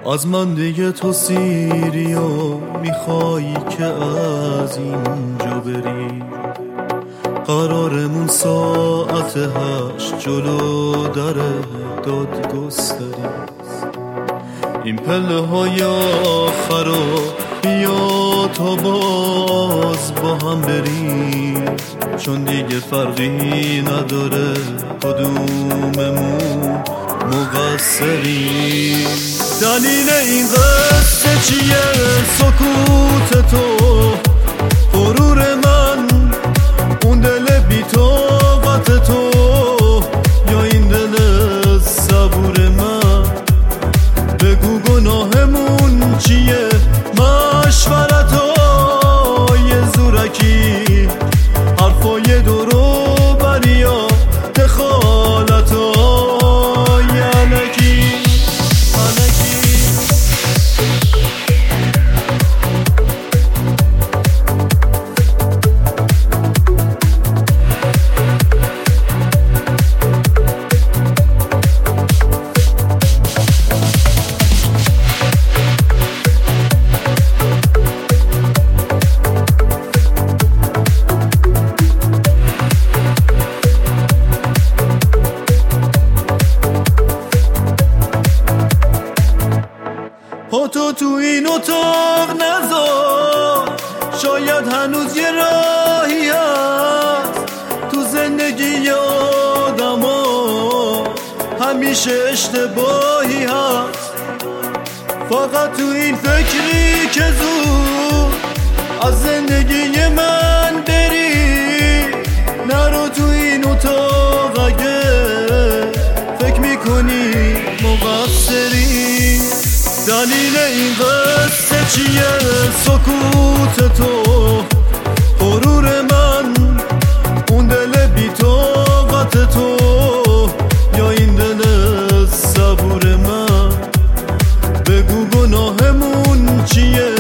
از من دیگه تو سیری و میخوایی که از اینجا بری. قرارمون ساعت 8 جلو در دادگستری. این پله های آخر رو بیا تا باز با هم بریم، چون دیگه فرقی نداره کدوممون مقصریم. دلیل این قصه چیه؟ سکوت تو، غرور من، اون دل بی طاقت تو، یا این دل صبور من؟ بگو گناهمون چیه؟ مشورتای زورکی، حرفای درو بریا، دخالتای علکی. تو این اتاق نذار، شاید هنوز یه راهی هست تو زندگی آدما، همیشه اشتباهی هست. فقط تو این فکری که زود از زندگی من بری، نرو تو این اتاق اگه فکر میکنی مقصری. دلیل این قصه چیه؟ سکوت تو، غرور من، اون دل بی طاقت تو، یا این دل صبور من؟ بگو گناهمون چیه؟